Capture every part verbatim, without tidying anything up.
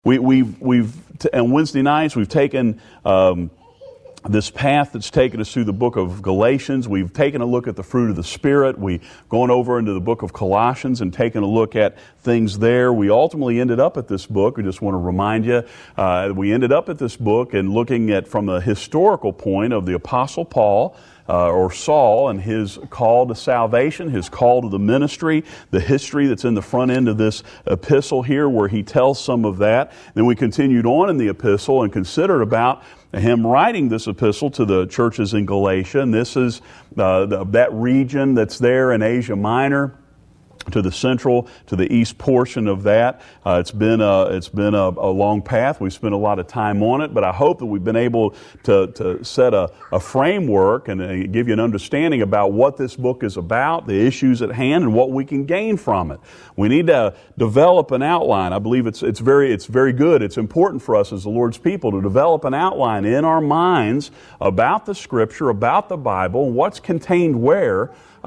We, we've, we've, t- on Wednesday nights, we've taken um, this path that's taken us through the book of Galatians. We've taken a look at the fruit of the Spirit. We've gone over into the book of Colossians and taken a look at things there. We ultimately ended up at this book. We just want to remind you, uh, we ended up at this book and looking at from a historical point of the Apostle Paul, Uh, or Saul and his call to salvation, his call to the ministry, the history that's in the front end of this epistle here where he tells some of that. Then we continued on in the epistle and considered about him writing this epistle to the churches in Galatia. And this is uh, the, that region that's there in Asia Minor, to the central, to the east portion of that. Uh, it's been a, it's been a, a long path. We've spent a lot of time on it, but I hope that we've been able to, to set a, a framework and uh, give you an understanding about what this book is about, the issues at hand, and what we can gain from it. We need to develop an outline. I believe it's it's very it's very good. It's important for us as the Lord's people to develop an outline in our minds about the Scripture, about the Bible, what's contained where.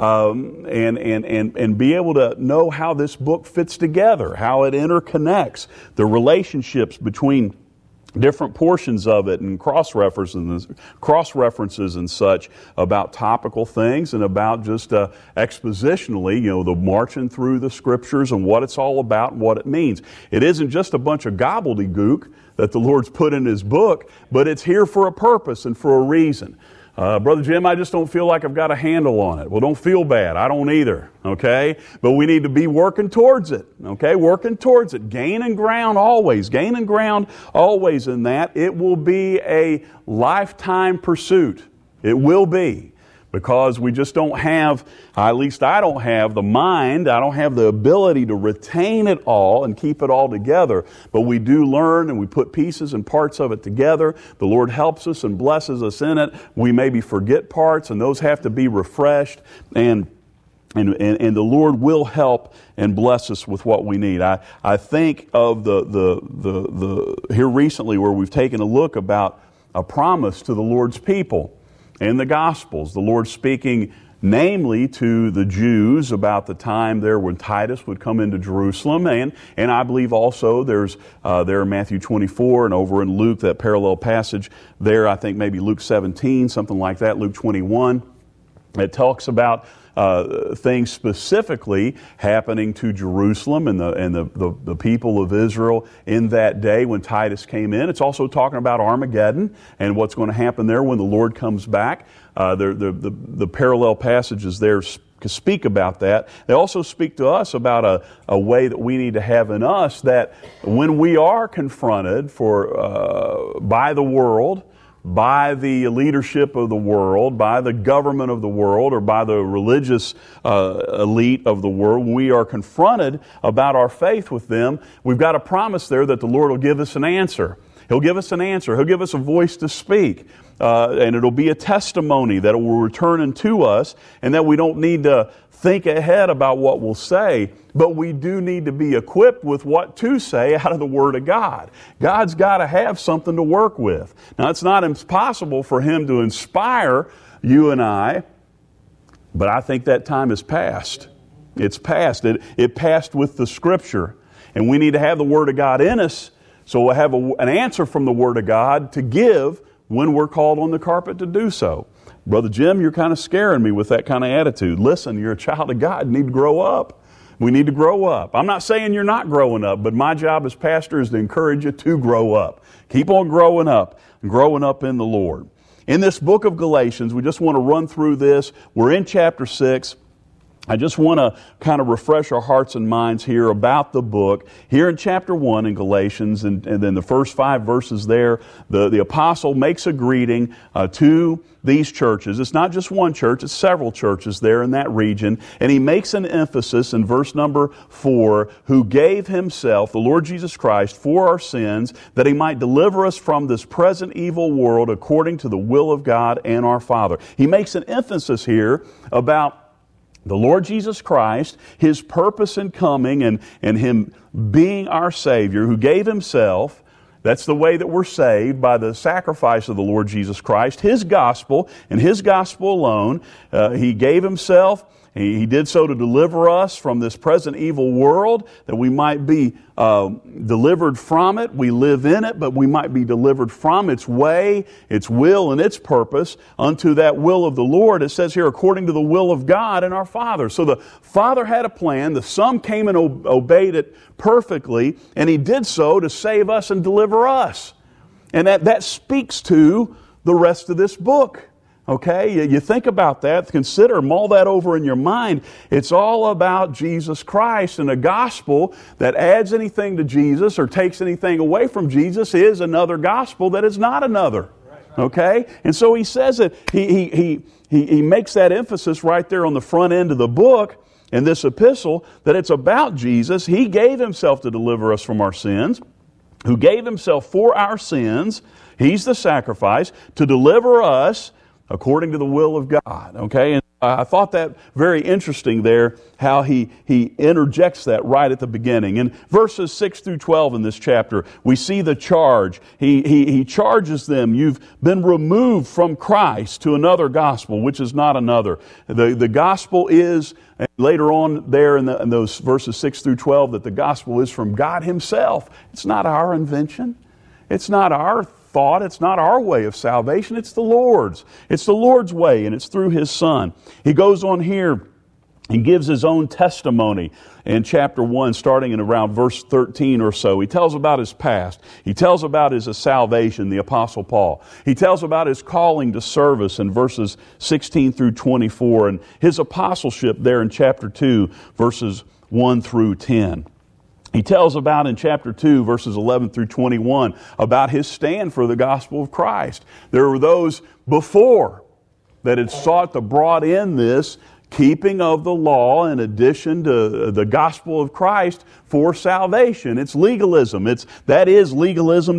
Um, and, and, and, and be able to know how this book fits together, how it interconnects, the relationships between different portions of it, and cross-references, cross-references and such about topical things and about just uh, expositionally, you know, the marching through the Scriptures and what it's all about and what it means. It isn't just a bunch of gobbledygook that the Lord's put in His book, but it's here for a purpose and for a reason. Uh, Brother Jim, I just don't feel like I've got a handle on it. Well, don't feel bad. I don't either, okay? But we need to be working towards it, okay? Working towards it. Gaining ground always. Gaining ground always in that. It will be a lifetime pursuit. It will be. Because we just don't have, at least I don't have the mind, I don't have the ability to retain it all and keep it all together. But we do learn and we put pieces and parts of it together. The Lord helps us and blesses us in it. We maybe forget parts and those have to be refreshed. And And, and, and the Lord will help and bless us with what we need. I, I think of the, the, the, the, here recently where we've taken a look about a promise to the Lord's people. In the Gospels, the Lord speaking namely to the Jews about the time there when Titus would come into Jerusalem, and and I believe also there's uh, there in Matthew twenty-four and over in Luke, that parallel passage there, I think maybe Luke seventeen, something like that, Luke twenty-one, it talks about Uh, things specifically happening to Jerusalem and the and the, the, the people of Israel in that day when Titus came in. It's also talking about Armageddon and what's going to happen there when the Lord comes back. Uh, the, the, the, the parallel passages there speak about that. They also speak to us about a, a way that we need to have in us that when we are confronted for uh, by the world, by the leadership of the world, by the government of the world, or by the religious uh, elite of the world, when we are confronted about our faith with them, we've got a promise there that the Lord will give us an answer. He'll give us an answer. He'll give us a voice to speak. Uh, and it'll be a testimony that will return unto us, and that we don't need to think ahead about what we'll say, but we do need to be equipped with what to say out of the Word of God. God's got to have something to work with. Now, it's not impossible for Him to inspire you and I, but I think that time is past. It's past. It, it passed with the Scripture, and we need to have the Word of God in us, so we'll have a, an answer from the Word of God to give when we're called on the carpet to do so. Brother Jim, you're kind of scaring me with that kind of attitude. Listen, you're a child of God. You need to grow up. We need to grow up. I'm not saying you're not growing up, but my job as pastor is to encourage you to grow up. Keep on growing up, growing up in the Lord. In this book of Galatians, we just want to run through this. We're in chapter six. I just want to kind of refresh our hearts and minds here about the book. Here in chapter one in Galatians, and, and then the first five verses there, the, the apostle makes a greeting uh, to these churches. It's not just one church, it's several churches there in that region. And he makes an emphasis in verse number four, who gave Himself, the Lord Jesus Christ, for our sins, that He might deliver us from this present evil world according to the will of God and our Father. He makes an emphasis here about the Lord Jesus Christ, His purpose in coming and, and Him being our Savior, who gave Himself. That's the way that we're saved, by the sacrifice of the Lord Jesus Christ, His gospel and His gospel alone. Uh, he gave Himself He, he did so to deliver us from this present evil world, that we might be uh, delivered from it. We live in it, but we might be delivered from its way, its will, and its purpose unto that will of the Lord. It says here, according to the will of God and our Father. So the Father had a plan. The Son came and o- obeyed it perfectly, and He did so to save us and deliver us. And that, that speaks to the rest of this book. Okay, you, you think about that, consider, mull that over in your mind. It's all about Jesus Christ, and a gospel that adds anything to Jesus or takes anything away from Jesus is another gospel that is not another. Okay, and so he says it. He he he he, he makes that emphasis right there on the front end of the book in this epistle that it's about Jesus. He gave Himself to deliver us from our sins, who gave Himself for our sins. He's the sacrifice to deliver us according to the will of God. Okay, and I thought that very interesting there, how he, he interjects that right at the beginning. In verses six through twelve in this chapter, we see the charge. He, he, he charges them, you've been removed from Christ to another gospel, which is not another. The, the gospel is, and later on there in, the, in those verses six through twelve, that the gospel is from God Himself. It's not our invention. It's not our thought. It's not our way of salvation. It's the Lord's. It's the Lord's way, and it's through His Son. He goes on here and gives His own testimony in chapter one, starting in around verse thirteen or so. He tells about His past. He tells about His salvation, the Apostle Paul. He tells about His calling to service in verses sixteen through twenty-four, and His apostleship there in chapter two, verses one through ten. He tells about in chapter two, verses eleven through twenty-one, about His stand for the gospel of Christ. There were those before that had sought to brought in this keeping of the law in addition to the gospel of Christ for salvation. It's legalism. It's, that is legalism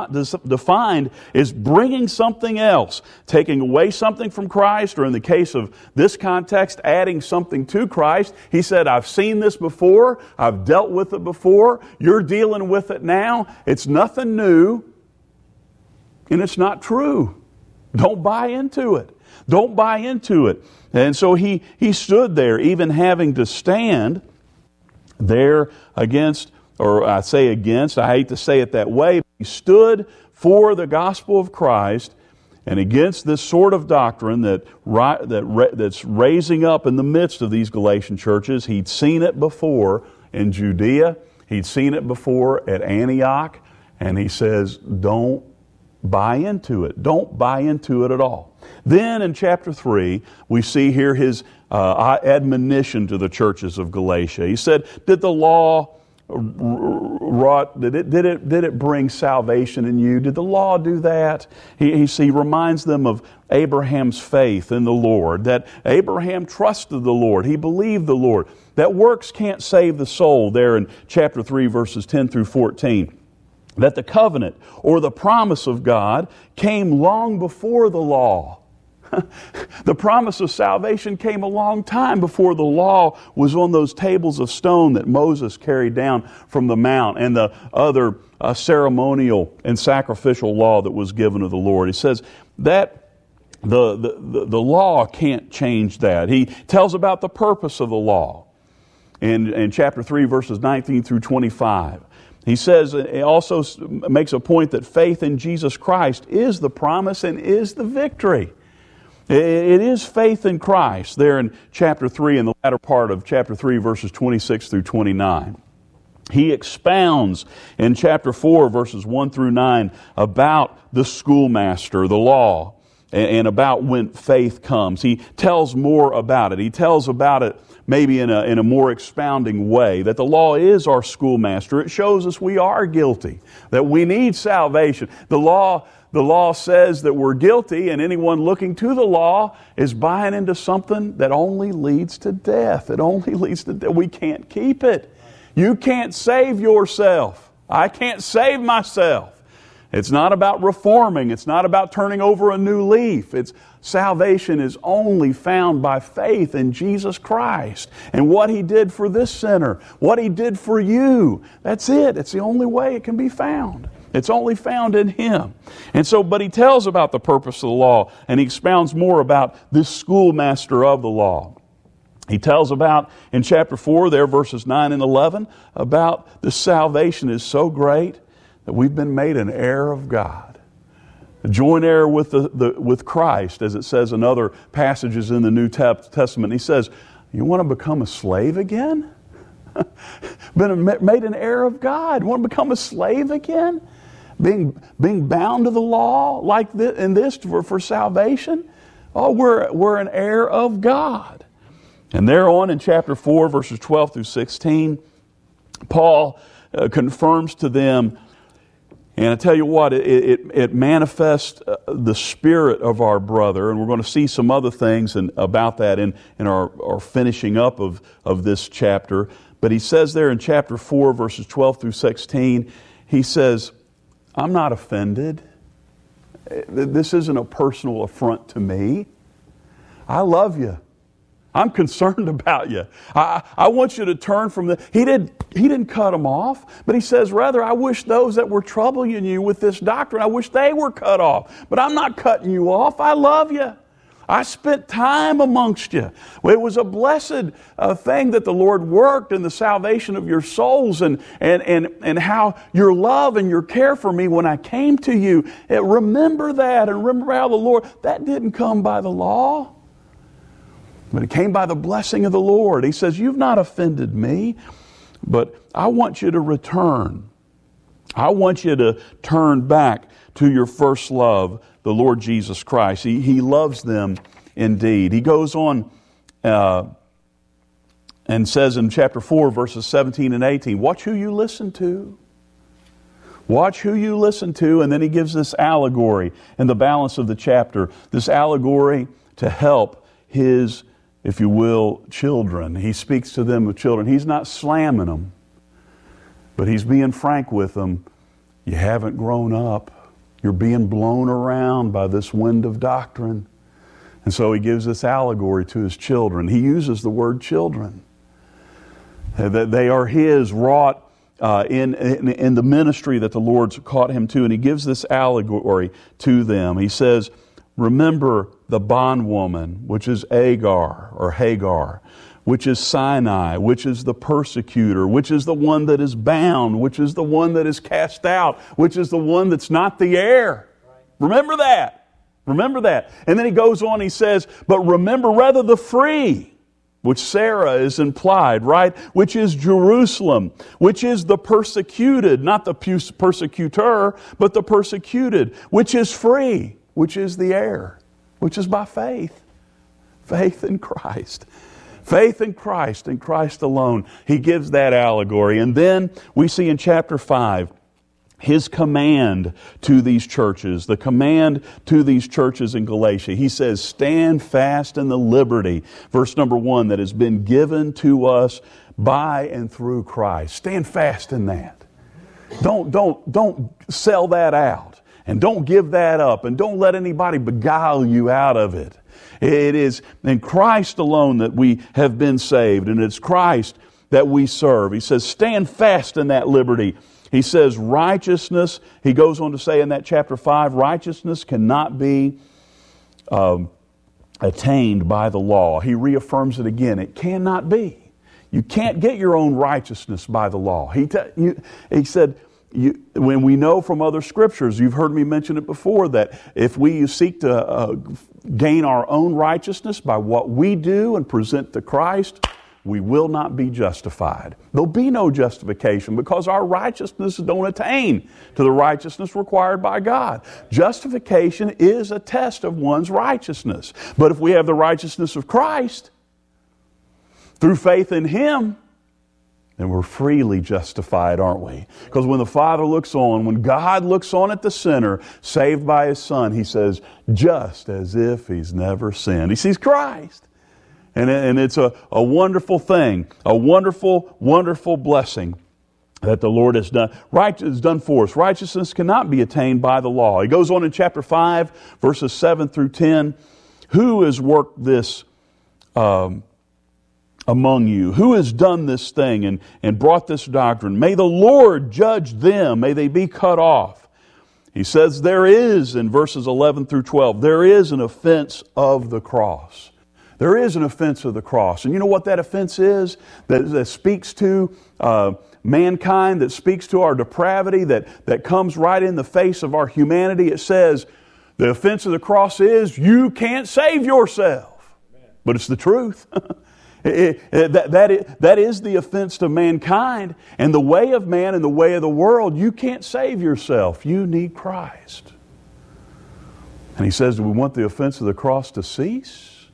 defined as bringing something else, taking away something from Christ, or in the case of this context, adding something to Christ. He said, I've seen this before. I've dealt with it before. You're dealing with it now. It's nothing new, and it's not true. Don't buy into it. Don't buy into it. And so he, he stood there, even having to stand there against, or I say against, I hate to say it that way, but he stood for the gospel of Christ and against this sort of doctrine that, that that's raising up in the midst of these Galatian churches. He'd seen it before in Judea. He'd seen it before at Antioch. And he says, don't buy into it. Don't buy into it at all. Then in chapter three, we see here his uh, admonition to the churches of Galatia. He said, did the law wrought, did it, did it, did it bring salvation in you? Did the law do that? He, he, he reminds them of Abraham's faith in the Lord, that Abraham trusted the Lord. He believed the Lord. That works can't save the soul there in chapter three, verses ten through fourteen. That the covenant or the promise of God came long before the law. The promise of salvation came a long time before the law was on those tables of stone that Moses carried down from the mount, and the other uh, ceremonial and sacrificial law that was given to the Lord. He says that the, the, the law can't change that. He tells about the purpose of the law in, in chapter three, verses nineteen through twenty-five. He says, it also makes a point that faith in Jesus Christ is the promise and is the victory. It is faith in Christ there in chapter three, in the latter part of chapter three, verses twenty-six through twenty-nine. He expounds in chapter four, verses one through nine, about the schoolmaster, the law, and about when faith comes. He tells more about it. He tells about it maybe in a, in a more expounding way, that the law is our schoolmaster. It shows us we are guilty, that we need salvation. The law, the law says that we're guilty, and anyone looking to the law is buying into something that only leads to death. It only leads to death. We can't keep it. You can't save yourself. I can't save myself. It's not about reforming. It's not about turning over a new leaf. It's salvation is only found by faith in Jesus Christ and what He did for this sinner, what He did for you. That's it. It's the only way it can be found. It's only found in Him. And so, but he tells about the purpose of the law, and he expounds more about this schoolmaster of the law. He tells about, in chapter four there, verses nine and eleven, about the salvation is so great that we've been made an heir of God. A joint heir with, the, the, with Christ, as it says in other passages in the New Testament. He says, you want to become a slave again? Been made an heir of God. You want to become a slave again? Being, being bound to the law like this, in this for, for salvation? Oh, we're, we're an heir of God. And there on in chapter four, verses twelve through sixteen, Paul uh, confirms to them, and I tell you what, it, it, it manifests uh, the spirit of our brother, and we're going to see some other things in, about that in, in our, our finishing up of, of this chapter. But he says there in chapter four, verses twelve through sixteen, he says, I'm not offended. This isn't a personal affront to me. I love you. I'm concerned about you. I, I want you to turn from the... He, did, he didn't cut them off, but he says, rather, I wish those that were troubling you with this doctrine, I wish they were cut off. But I'm not cutting you off. I love you. I spent time amongst you. It was a blessed uh, thing that the Lord worked in the salvation of your souls and, and, and, and how your love and your care for me when I came to you. It, remember that and remember how the Lord... That didn't come by the law. But it came by the blessing of the Lord. He says, you've not offended me, but I want you to return. I want you to turn back to your first love, the Lord Jesus Christ. He, he loves them indeed. He goes on uh, and says in chapter four, verses seventeen and eighteen, watch who you listen to. Watch who you listen to. And then he gives this allegory in the balance of the chapter, this allegory to help his, if you will, children. He speaks to them of children. He's not slamming them, but he's being frank with them. You haven't grown up. You're being blown around by this wind of doctrine. And so he gives this allegory to his children. He uses the word children. That they are his, wrought uh, in, in, in the ministry that the Lord's caught him to. And he gives this allegory to them. He says, remember the bondwoman, which is Agar or Hagar, which is Sinai, which is the persecutor, which is the one that is bound, which is the one that is cast out, which is the one that's not the heir. Remember that. Remember that. And then he goes on, he says, but remember rather the free, which Sarah is implied, right? Which is Jerusalem, which is the persecuted, not the persecutor, but the persecuted, which is free, which is the heir, which is by faith. Faith in Christ. Faith in Christ and Christ alone. He gives that allegory. And then we see in chapter five, his command to these churches, the command to these churches in Galatia. He says, stand fast in the liberty, verse number one, that has been given to us by and through Christ. Stand fast in that. Don't, don't, don't sell that out. And don't give that up. And don't let anybody beguile you out of it. It is in Christ alone that we have been saved. And it's Christ that we serve. He says, stand fast in that liberty. He says, righteousness, he goes on to say in that chapter five, righteousness cannot be um, attained by the law. He reaffirms it again. It cannot be. You can't get your own righteousness by the law. He, te- you, he said, You, when we know from other scriptures, you've heard me mention it before, that if we seek to uh, gain our own righteousness by what we do and present to Christ, we will not be justified. There'll be no justification because our righteousness don't attain to the righteousness required by God. Justification is a test of one's righteousness. But if we have the righteousness of Christ through faith in Him, then we're freely justified, aren't we? Because when the Father looks on, when God looks on at the sinner saved by His Son, He says, just as if he's never sinned. He sees Christ. And, and it's a, a wonderful thing, a wonderful, wonderful blessing that the Lord has done. Right, has done for us. Righteousness cannot be attained by the law. He goes on in chapter five, verses seven through ten. Who has worked this um, among you? Who has done this thing and, and brought this doctrine? May the Lord judge them. May they be cut off. He says there is, in verses eleven through twelve, there is an offense of the cross. There is an offense of the cross. And you know what that offense is? That, that speaks to uh, mankind, that speaks to our depravity, that, that comes right in the face of our humanity. It says, the offense of the cross is, you can't save yourself. But it's the truth. It, it, that, that, is, that is the offense to mankind. And the way of man and the way of the world, you can't save yourself. You need Christ. And he says, do we want the offense of the cross to cease?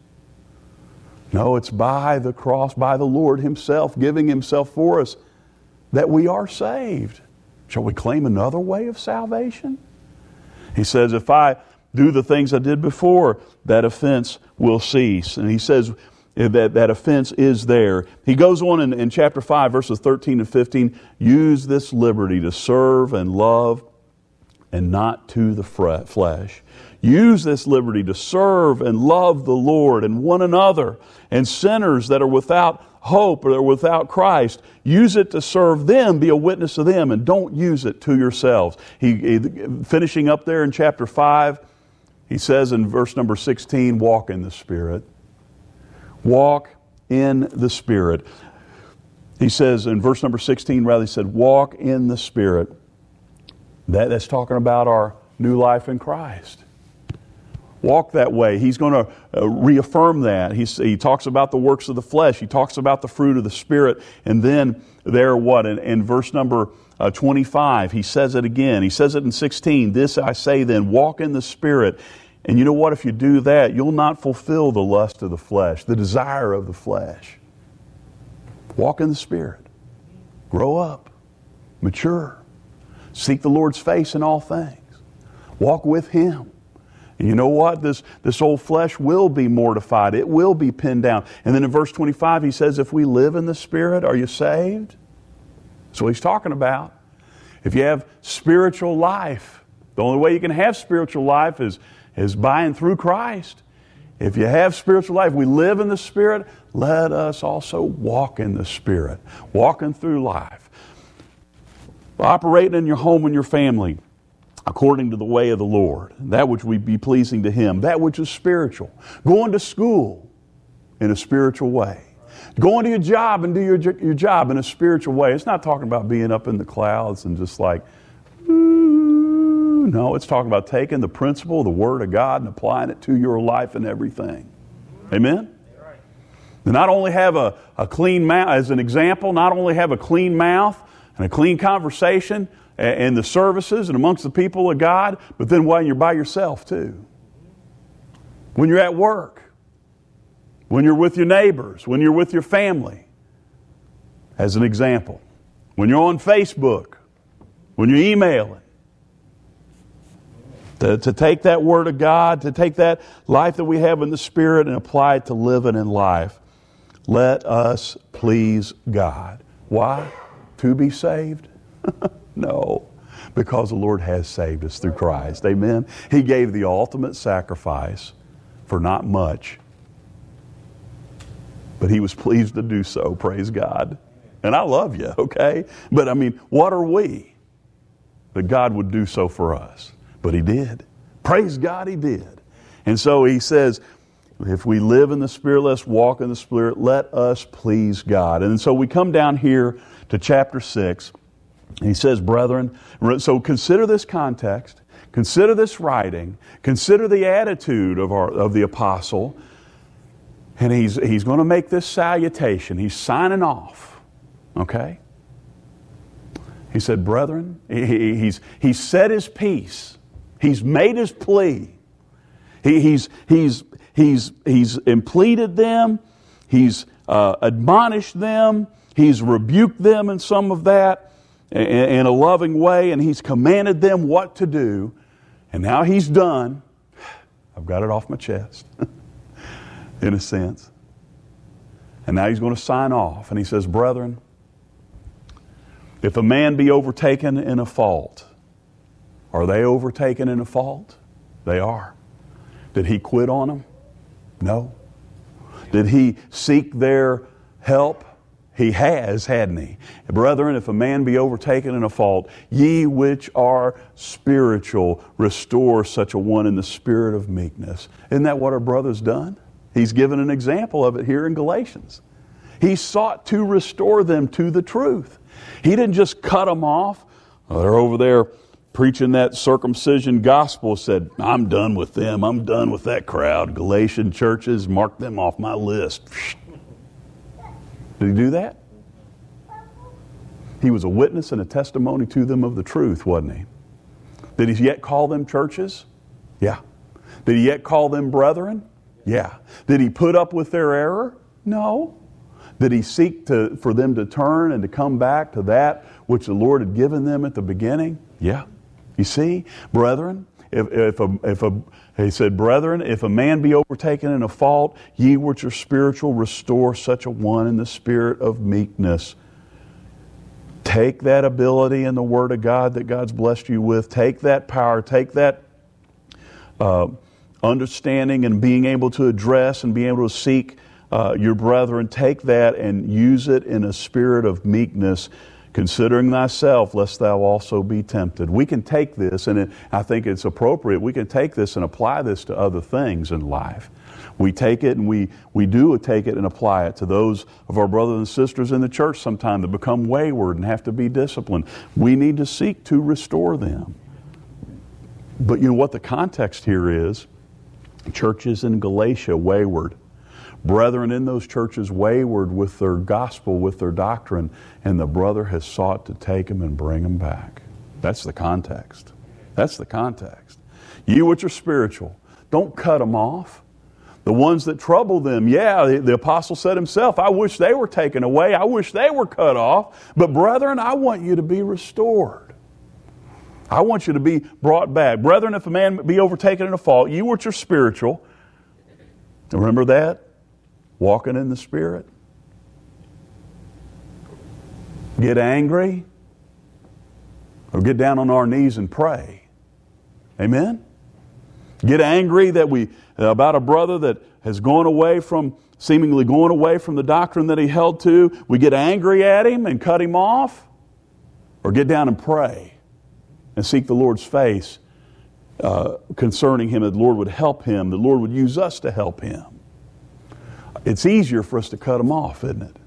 No, it's by the cross, by the Lord Himself, giving Himself for us, that we are saved. Shall we claim another way of salvation? He says, if I do the things I did before, that offense will cease. And he says, That, that offense is there. He goes on in, in chapter five, verses thirteen and fifteen, use this liberty to serve and love and not to the flesh. Use this liberty to serve and love the Lord and one another and sinners that are without hope or are without Christ. Use it to serve them, be a witness to them, and don't use it to yourselves. He, he finishing up there in chapter five, he says in verse number sixteen, walk in the Spirit. Walk in the Spirit. He says in verse number sixteen, rather, he said, walk in the Spirit. That, that's talking about our new life in Christ. Walk that way. He's going to uh, reaffirm that. He's, he talks about the works of the flesh. He talks about the fruit of the Spirit. And then there, what? In, in verse number uh, twenty-five, he says it again. He says it in sixteen. This I say then, walk in the Spirit. And you know what? If you do that, you'll not fulfill the lust of the flesh, the desire of the flesh. Walk in the Spirit. Grow up. Mature. Seek the Lord's face in all things. Walk with Him. And you know what? This, this old flesh will be mortified. It will be pinned down. And then in verse twenty-five, he says, if we live in the Spirit, are you saved? That's what he's talking about. If you have spiritual life, the only way you can have spiritual life is is by and through Christ. If you have spiritual life, we live in the Spirit, let us also walk in the Spirit. Walking through life. Operating in your home and your family according to the way of the Lord. That which would be pleasing to Him. That which is spiritual. Going to school in a spiritual way. Going to your job and do your, your job in a spiritual way. It's not talking about being up in the clouds and just like, no, it's talking about taking the principle, the Word of God, and applying it to your life and everything. Amen? And not only have a, a clean mouth, as an example, not only have a clean mouth and a clean conversation in the services and amongst the people of God, but then when you're by yourself too. When you're at work. When you're with your neighbors. When you're with your family. As an example. When you're on Facebook. When you're emailing. To, to take that Word of God, to take that life that we have in the Spirit and apply it to living in life. Let us please God. Why? To be saved? No. Because the Lord has saved us through Christ. Amen? He gave the ultimate sacrifice for not much. But He was pleased to do so. Praise God. And I love you, okay? But I mean, what are we? That God would do so for us. But He did. Praise God, He did. And so He says, if we live in the Spirit, let's walk in the Spirit. Let us please God. And so we come down here to chapter six. And he says, brethren, so consider this context. Consider this writing. Consider the attitude of, our, of the apostle. And he's, he's going to make this salutation. He's signing off. Okay? He said, brethren, he, he's, he's said his piece. He's made his plea. He, he's, he's, he's, he's impleaded them. He's uh, admonished them. He's rebuked them in some of that in, in a loving way. And he's commanded them what to do. And now he's done. I've got it off my chest, in a sense. And now he's going to sign off. And he says, brethren, if a man be overtaken in a fault, are they overtaken in a fault? They are. Did he quit on them? No. Did he seek their help? He has, hadn't he? Brethren, if a man be overtaken in a fault, ye which are spiritual, restore such a one in the spirit of meekness. Isn't that what our brother's done? He's given an example of it here in Galatians. He sought to restore them to the truth. He didn't just cut them off. Oh, they're over there preaching that circumcision gospel, said, I'm done with them. I'm done with that crowd. Galatian churches, mark them off my list. Did he do that? He was a witness and a testimony to them of the truth, wasn't he? Did he yet call them churches? Yeah. Did he yet call them brethren? Yeah. Did he put up with their error? No. Did he seek to, for them to turn and to come back to that which the Lord had given them at the beginning? Yeah. You see, brethren, if, if, a, if a, he said, brethren, if a man be overtaken in a fault, ye which are spiritual, restore such a one in the spirit of meekness. Take that ability in the Word of God that God's blessed you with. Take that power. Take that uh, understanding and being able to address and being able to seek uh, your brethren. Take that and use it in a spirit of meekness, considering thyself, lest thou also be tempted. We can take this, and it, I think it's appropriate, we can take this and apply this to other things in life. We take it and we, we do take it and apply it to those of our brothers and sisters in the church sometimes that become wayward and have to be disciplined. We need to seek to restore them. But you know what the context here is? Churches in Galatia wayward. Brethren in those churches wayward with their gospel, with their doctrine, and the brother has sought to take them and bring them back. That's the context. That's the context. You which are spiritual, don't cut them off. The ones that trouble them, yeah, the, the apostle said himself, I wish they were taken away. I wish they were cut off. But brethren, I want you to be restored. I want you to be brought back. Brethren, if a man be overtaken in a fault, you which are spiritual, remember that? Walking in the Spirit. Get angry or get down on our knees and pray. Amen? Get angry that we about a brother that has gone away from, seemingly going away from the doctrine that he held to. We get angry at him and cut him off, or get down and pray and seek the Lord's face uh, concerning him, that the Lord would help him, the Lord would use us to help him. It's easier for us to cut him off, isn't it?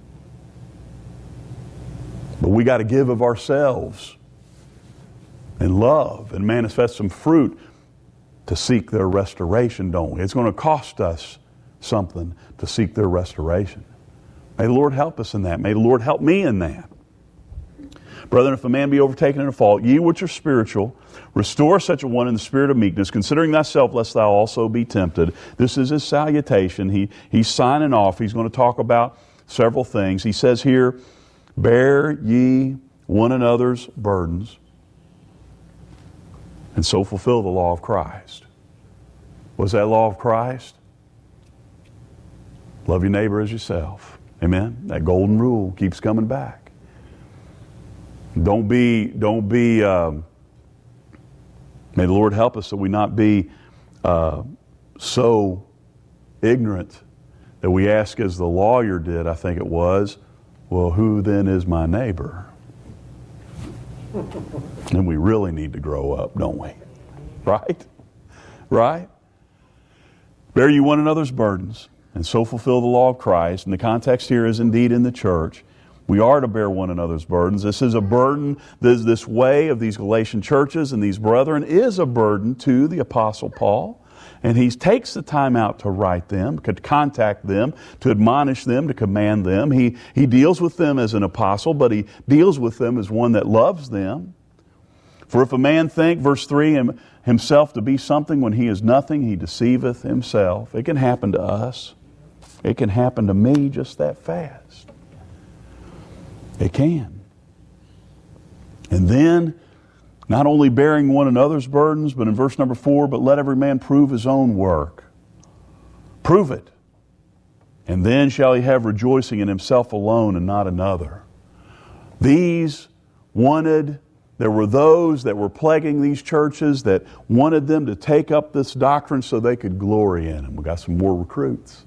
But we got to give of ourselves and love and manifest some fruit to seek their restoration, don't we? It's going to cost us something to seek their restoration. May the Lord help us in that. May the Lord help me in that. Brethren, if a man be overtaken in a fault, ye which are spiritual, restore such a one in the spirit of meekness, considering thyself, lest thou also be tempted. This is his salutation. He, he's signing off. He's going to talk about several things. He says here, bear ye one another's burdens, and so fulfill the law of Christ. What's that law of Christ? Love your neighbor as yourself. Amen? That golden rule keeps coming back. Don't be, don't be, um, may the Lord help us that we not be uh, so ignorant that we ask, as the lawyer did, I think it was, well, who then is my neighbor? And we really need to grow up, don't we? Right? Right? Bear you one another's burdens, and so fulfill the law of Christ. And the context here is indeed in the church. We are to bear one another's burdens. This is a burden. This, this way of these Galatian churches and these brethren is a burden to the Apostle Paul. And he takes the time out to write them, to contact them, to admonish them, to command them. He, he deals with them as an apostle, but he deals with them as one that loves them. For if a man think, verse three, him, himself to be something when he is nothing, he deceiveth himself. It can happen to us. It can happen to me just that fast. It can. And then, not only bearing one another's burdens, but in verse number four, but let every man prove his own work. Prove it. And then shall he have rejoicing in himself alone and not another. These wanted, there were those that were plaguing these churches that wanted them to take up this doctrine so they could glory in them. We got some more recruits.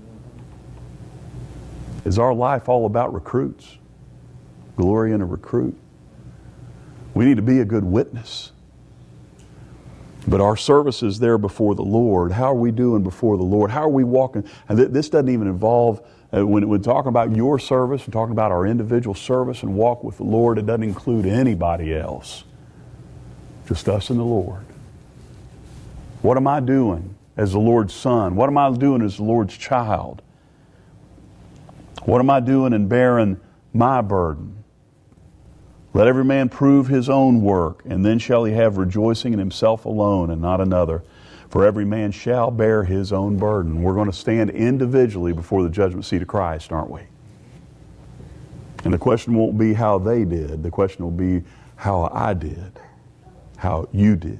Is our life all about recruits? Glory in a recruit? We need to be a good witness. But our service is there before the Lord. How are we doing before the Lord? How are we walking? And th- this doesn't even involve, uh, when we're talking about your service and talking about our individual service and walk with the Lord, it doesn't include anybody else. Just us and the Lord. What am I doing as the Lord's son? What am I doing as the Lord's child? What am I doing in bearing my burden? Let every man prove his own work, and then shall he have rejoicing in himself alone and not another. For every man shall bear his own burden. We're going to stand individually before the judgment seat of Christ, aren't we? And the question won't be how they did. The question will be how I did, how you did.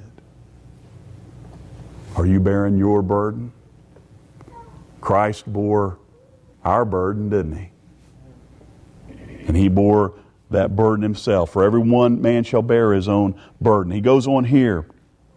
Are you bearing your burden? Christ bore our burden, didn't he? And he bore that burden himself. For every one man shall bear his own burden. He goes on here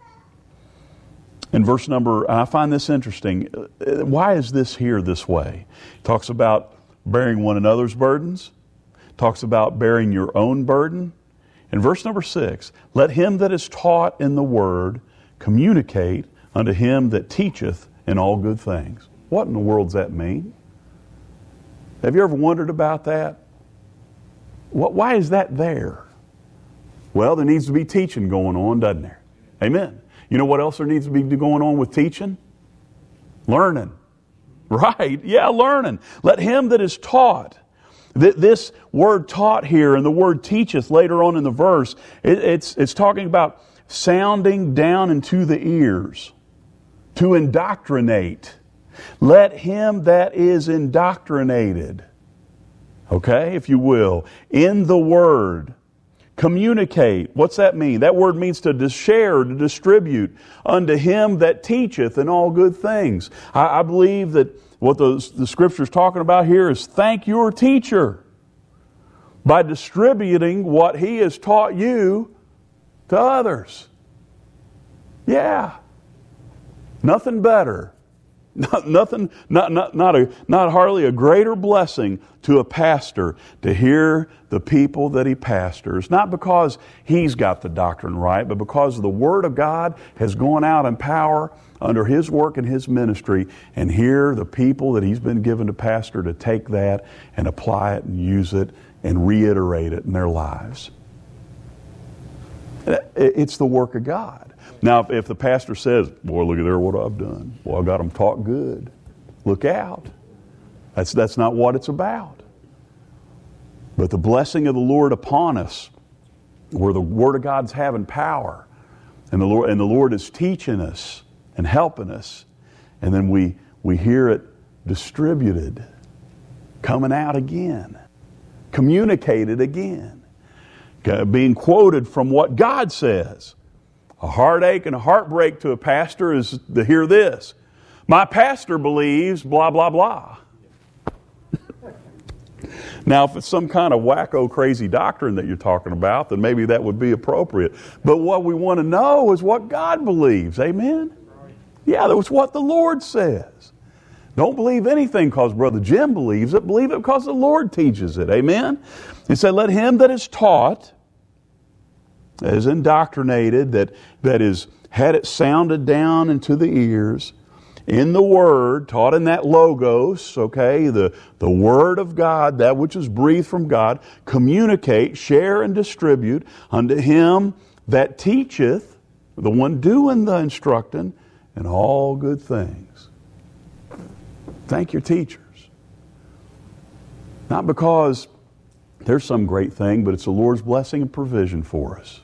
in verse number, and I find this interesting. Why is this here this way? He talks about bearing one another's burdens. Talks about bearing your own burden. In verse number six, let him that is taught in the word communicate unto him that teacheth in all good things. What in the world does that mean? Have you ever wondered about that? What, why is that there? Well, there needs to be teaching going on, doesn't there? Amen. You know what else there needs to be going on with teaching? Learning. Right. Yeah, learning. Let him that is taught. This word taught here and the word teacheth later on in the verse, it, it's, it's talking about sounding down into the ears. To indoctrinate. Let him that is indoctrinated, okay, if you will, in the Word, communicate. What's that mean? That word means to share, to distribute unto him that teacheth in all good things. I, I believe that what the, the Scripture is talking about here is thank your teacher by distributing what he has taught you to others. Yeah. Nothing better. Not, nothing, not, not, not, a, not hardly a greater blessing to a pastor to hear the people that he pastors, not because he's got the doctrine right, but because the Word of God has gone out in power under his work and his ministry, and hear the people that he's been given to pastor to take that and apply it and use it and reiterate it in their lives. It's the work of God. Now, if, if the pastor says, boy, look at there what I've done. Well, I got them taught good. Look out. That's, that's not what it's about. But the blessing of the Lord upon us, where the Word of God's having power, and the Lord, and the Lord is teaching us and helping us, and then we, we hear it distributed, coming out again, communicated again, being quoted from what God says. A heartache and a heartbreak to a pastor is to hear this. My pastor believes blah, blah, blah. Now, if it's some kind of wacko crazy doctrine that you're talking about, then maybe that would be appropriate. But what we want to know is what God believes. Amen? Yeah, that's what the Lord says. Don't believe anything because Brother Jim believes it. Believe it because the Lord teaches it. Amen? He said, let him that is taught, that is indoctrinated, that, that is had it sounded down into the ears, in the Word, taught in that Logos, okay, the, the Word of God, that which is breathed from God, communicate, share, and distribute unto him that teacheth, the one doing the instructing, in all good things. Thank your teachers. Not because there's some great thing, but it's the Lord's blessing and provision for us.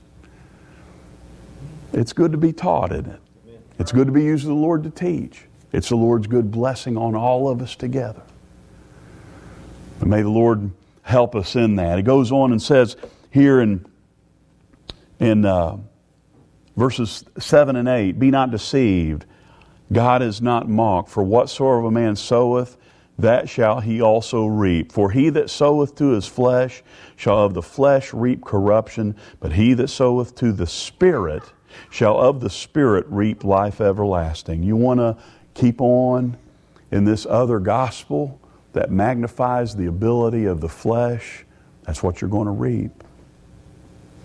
It's good to be taught, isn't it? It's good to be used of the Lord to teach. It's the Lord's good blessing on all of us together. And may the Lord help us in that. It goes on and says here in, in uh, verses seven and eight, be not deceived. God is not mocked. For whatsoever a man soweth, that shall he also reap. For he that soweth to his flesh shall of the flesh reap corruption, but he that soweth to the Spirit shall of the Spirit reap life everlasting. You want to keep on in this other gospel that magnifies the ability of the flesh? That's what you're going to reap.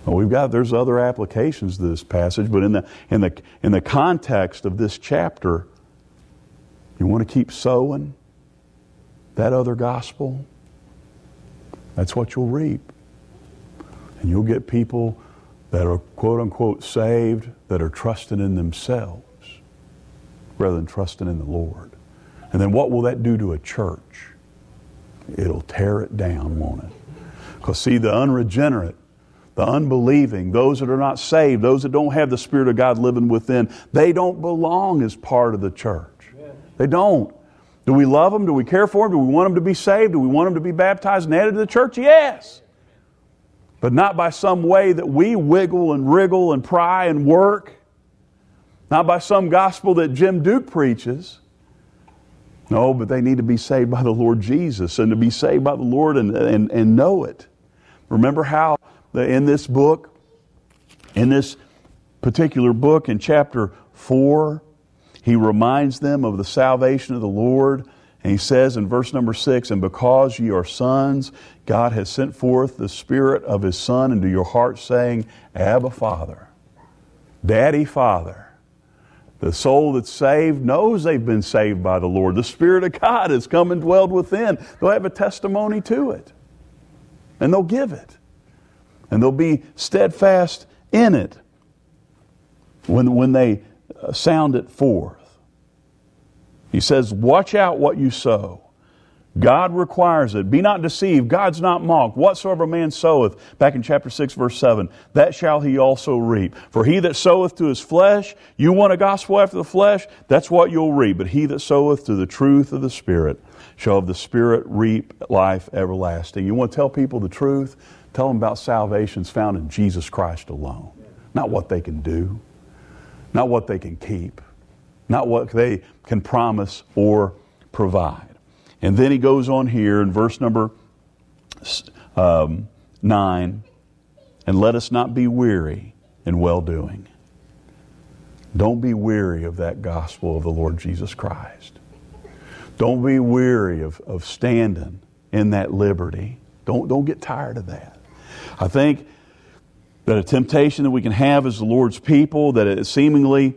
Well, we've got, there's other applications to this passage, but in the, in the, in the context of this chapter, you want to keep sowing that other gospel, that's what you'll reap. And you'll get people that are quote unquote saved, that are trusting in themselves rather than trusting in the Lord. And then what will that do to a church? It'll tear it down, won't it? Because see, the unregenerate, the unbelieving, those that are not saved, those that don't have the Spirit of God living within, they don't belong as part of the church. They don't. Do we love them? Do we care for them? Do we want them to be saved? Do we want them to be baptized and added to the church? Yes. But not by some way that we wiggle and wriggle and pry and work. Not by some gospel that Jim Duke preaches. No, but they need to be saved by the Lord Jesus, and to be saved by the Lord and, and, and know it. Remember how in this book, in this particular book in chapter four, he reminds them of the salvation of the Lord. And he says in verse number six, and because ye are sons, God has sent forth the Spirit of His Son into your heart, saying, Abba, Father. Daddy, Father. The soul that's saved knows they've been saved by the Lord. The Spirit of God has come and dwelled within. They'll have a testimony to it. And they'll give it. And they'll be steadfast in it when, when they sound it forth. He says, watch out what you sow. God requires it. Be not deceived. God's not mocked. Whatsoever a man soweth, back in chapter six, verse seven, that shall he also reap. For he that soweth to his flesh, you want a gospel after the flesh, that's what you'll reap. But he that soweth to the truth of the Spirit shall of the Spirit reap life everlasting. You want to tell people the truth? Tell them about salvation's found in Jesus Christ alone. Not what they can do. Not what they can keep. Not what they can promise or provide. And then he goes on here in verse number um, nine, and let us not be weary in well-doing. Don't be weary of that gospel of the Lord Jesus Christ. Don't be weary of, of standing in that liberty. Don't, don't get tired of that. I think that a temptation that we can have as the Lord's people, that it seemingly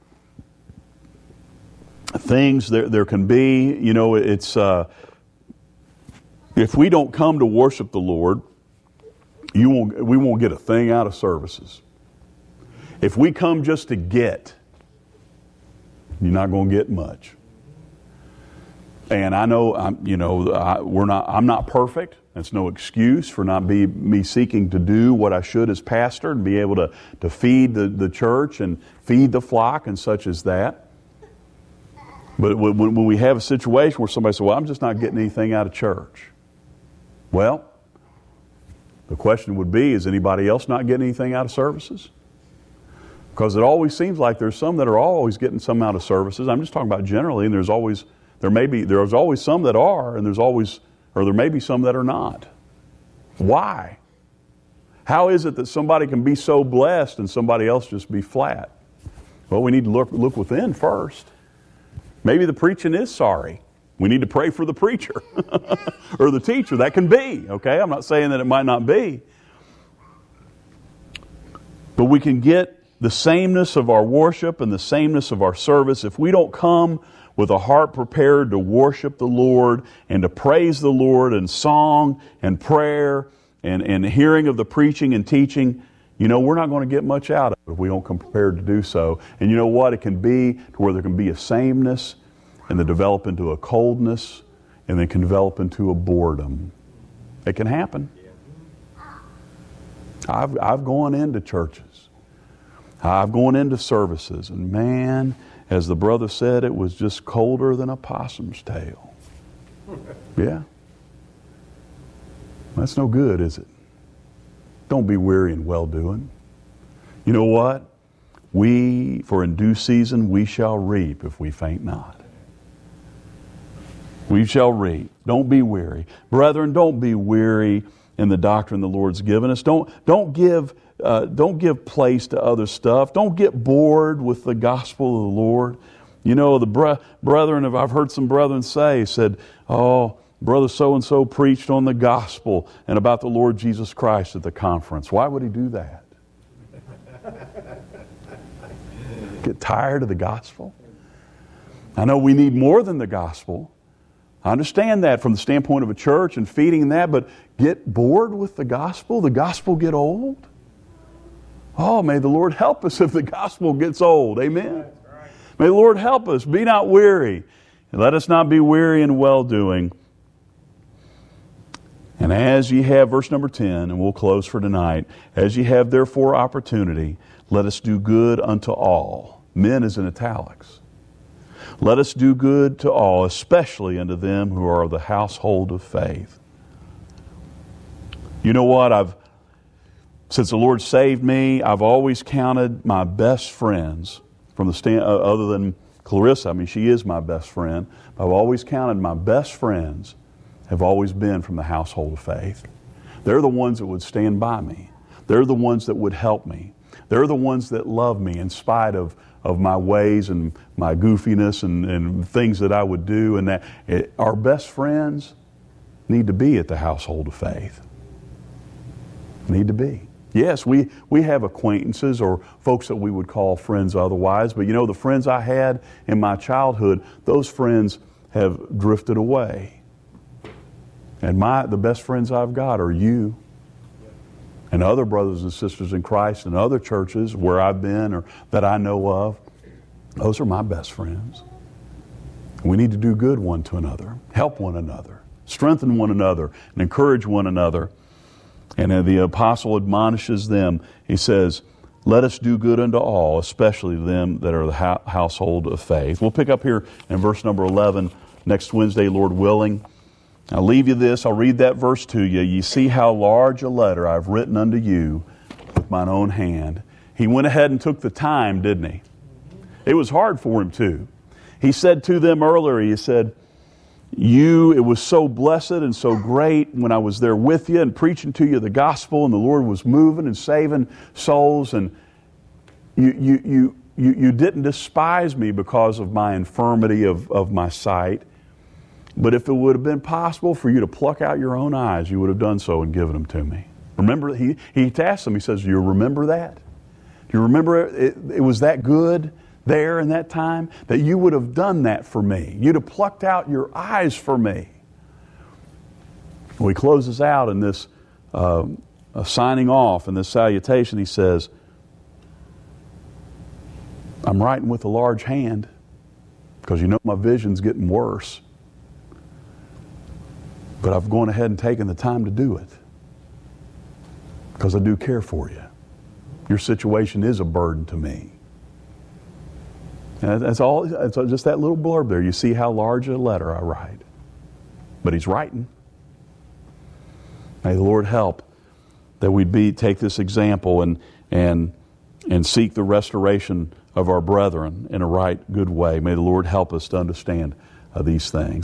things there there can be, you know, it's uh, if we don't come to worship the Lord, you won't we won't get a thing out of services. If we come just to get, you're not going to get much. And I know, I'm, you know, I, we're not. I'm not perfect. That's no excuse for not be me seeking to do what I should as pastor and be able to to feed the, the church and feed the flock and such as that. But when, when we have a situation where somebody says, well, I'm just not getting anything out of church. Well, the question would be, is anybody else not getting anything out of services? Because it always seems like there's some that are always getting some out of services. I'm just talking about generally, and there's always, there may be, there's always some that are, and there's always, or there may be some that are not. Why? How is it that somebody can be so blessed and somebody else just be flat? Well, we need to look, look within first. Maybe the preaching is sorry. We need to pray for the preacher or the teacher. That can be, okay? I'm not saying that it might not be. But we can get the sameness of our worship and the sameness of our service if we don't come with a heart prepared to worship the Lord and to praise the Lord in song and prayer and, and hearing of the preaching and teaching. You know, we're not going to get much out of it if we don't come prepared to do so. And you know what? It can be to where there can be a sameness and then develop into a coldness and then can develop into a boredom. It can happen. I've, I've gone into churches. I've gone into services. And man, as the brother said, it was just colder than a possum's tail. Yeah. That's no good, is it? Don't be weary in well-doing. You know what? We, for in due season, we shall reap if we faint not. We shall reap. Don't be weary. Brethren, don't be weary in the doctrine the Lord's given us. Don't, don't give, uh, don't give place to other stuff. Don't get bored with the gospel of the Lord. You know, the bre- brethren, I've heard some brethren say, said, oh, Brother so-and-so preached on the gospel and about the Lord Jesus Christ at the conference. Why would he do that? Get tired of the gospel? I know we need more than the gospel. I understand that from the standpoint of a church and feeding that, but get bored with the gospel? The gospel get old? Oh, may the Lord help us if the gospel gets old. Amen? May the Lord help us. Be not weary. And let us not be weary in well-doing. And as ye have, verse number ten, and we'll close for tonight, as ye have therefore opportunity, let us do good unto all. Men is in italics. Let us do good to all, especially unto them who are of the household of faith. You know what? I've Since the Lord saved me, I've always counted my best friends, from the stand, uh, other than Clarissa, I mean, she is my best friend. I've always counted my best friends have always been from the household of faith. They're the ones that would stand by me. They're the ones that would help me. They're the ones that love me in spite of, of my ways and my goofiness and, and things that I would do. And that it, our best friends need to be at the household of faith. Need to be. Yes, we, we have acquaintances or folks that we would call friends otherwise, but you know, the friends I had in my childhood, those friends have drifted away. And my the best friends I've got are you and other brothers and sisters in Christ and other churches where I've been or that I know of. Those are my best friends. We need to do good one to another, help one another, strengthen one another, and encourage one another. And the apostle admonishes them. He says, let us do good unto all, especially to them that are the household of faith. We'll pick up here in verse number eleven next Wednesday, Lord willing. I'll leave you this. I'll read that verse to you. You see how large a letter I've written unto you with mine own hand. He went ahead and took the time, didn't he? It was hard for him too. He said to them earlier, he said, You, it was so blessed and so great when I was there with you and preaching to you the gospel, and the Lord was moving and saving souls, and you you you you, you didn't despise me because of my infirmity of, of my sight. But if it would have been possible for you to pluck out your own eyes, you would have done so and given them to me. Remember, he, he asked them, he says, do you remember that? Do you remember it, it was that good there in that time that you would have done that for me? You'd have plucked out your eyes for me. Well, he closes out in this uh, uh, signing off in this salutation. He says, I'm writing with a large hand because you know my vision's getting worse. But I've gone ahead and taken the time to do it because I do care for you. Your situation is a burden to me. And that's all. It's just that little blurb there. You see how large a letter I write. But he's writing. May the Lord help that we'd be take this example and and and seek the restoration of our brethren in a right, good way. May the Lord help us to understand uh, these things.